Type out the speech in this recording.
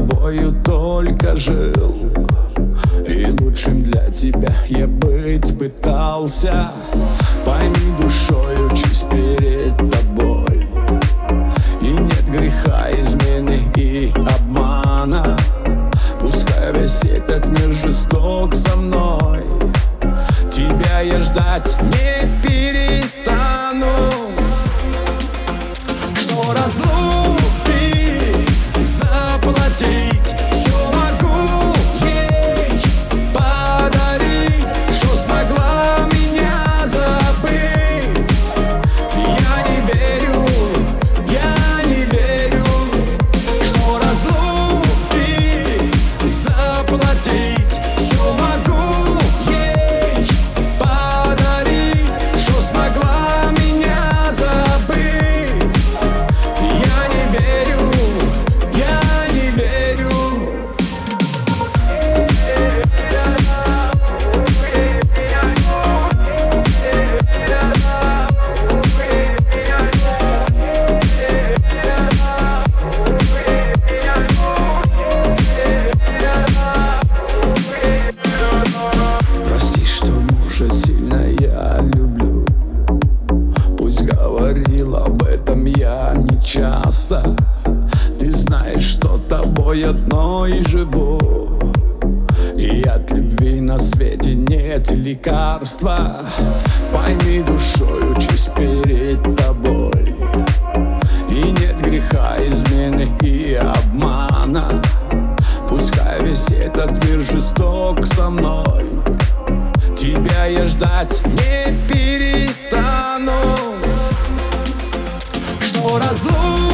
тобою только жил, и лучшим для тебя я быть пытался. Пойми душой, учись перед тобой, и нет греха, измены и обмана. Пускай весь этот мир жесток со мной, тебя я ждать не перестану. Что разлуки заплатить, все могу ей подарить. Что смогла меня забыть, я не верю, я не верю. Что разлуки заплатить, все могу ей подарить. Что смогла меня забыть, я не верю, я не верю. Прости, что, может, сильно я люблю. Пусть говорил об этом я не часто. Ты знаешь, что тобой одной живу, и от любви на свете нет лекарства. Пойми душой, учись перед тобой, и нет греха, измены и обмана. Пускай весь этот мир жесток со мной, тебя я ждать не перестану. Что разлука